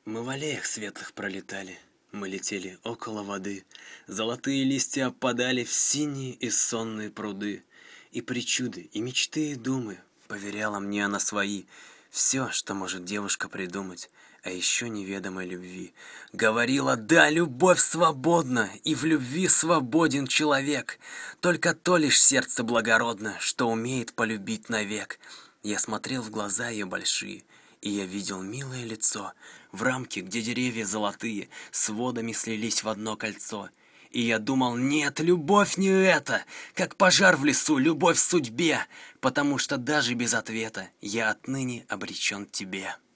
Мы в аллеях светлых пролетали, мы летели около воды, золотые листья опадали в синие и сонные пруды, и причуды, и мечты, и думы поверяла мне она свои, все, что может девушка придумать, а еще неведомой любви. Говорила: да, любовь свободна, и в любви свободен человек, только то лишь сердце благородно, что умеет полюбить навек. Я смотрел в глаза ее большие, и я видел милое лицо в рамке, где деревья золотые с водами слились в одно кольцо. И я думал: нет, любовь не это, как пожар в лесу, любовь в судьбе, потому что даже без ответа я отныне обречен тебе.